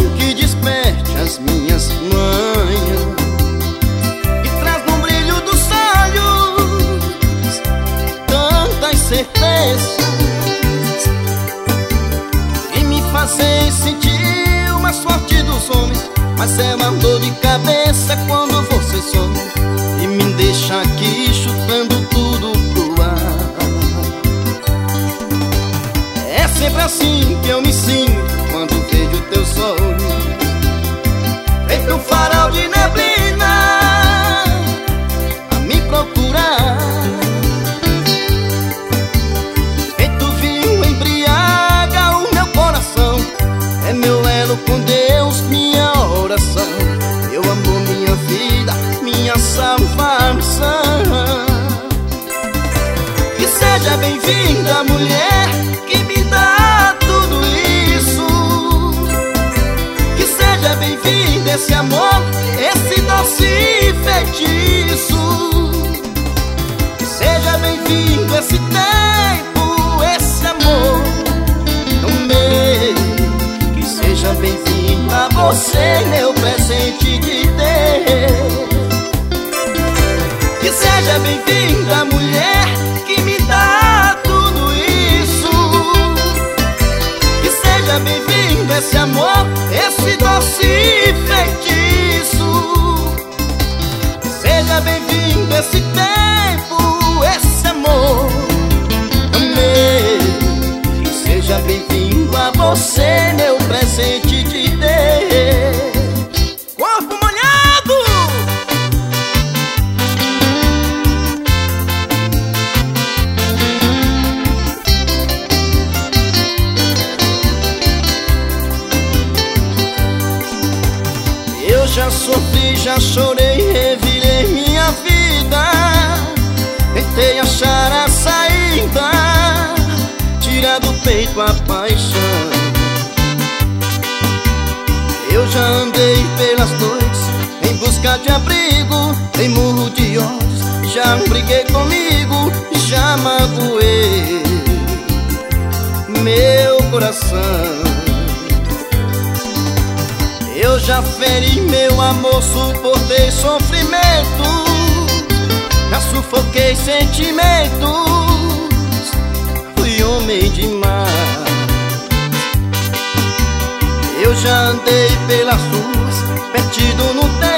que desperte as minhas manhas, que traz no brilho dos olhos tantas certezas, e me fazem sentir o mais forte dos homens. Mas é uma dor de cabeça quando você some e me deixa aqui chutando tudo pro ar. É sempre assim que eu me sinto quando vejo teus olhos, feito um farol de neblina a me procurar, feito vinho embriaga o meu coração. É meu elo com Deus, minha oração, meu amor, minha vida, minha salvação. Que seja bem-vinda a mulher que me dá tudo isso, que seja bem-vindo esse amor, esse doce feitiço, que seja bem-vindo esse tempo, esse amor no meio. Seja bem-vindo a você, meu presente de Deus. Que seja bem-vinda a mulher que me dá tudo isso, que seja bem-vindo esse amor, esse doce feitiço, que seja bem-vindo esse tempo, esse amor também. Que seja bem-vindo a você, meu presente de Deus. Corpo molhado! Eu já sofri, já chorei, revirei minha vida, tentei achar a saída, tirar do peito a paixão. Eu já andei pelas noites em busca de abrigo, em murro de olhos, já briguei comigo, já magoei meu coração. Eu já feri meu amor, suportei sofrimento, já sufoquei sentimentos, fui homem demais. Eu já andei pelas ruas, perdido no tempo,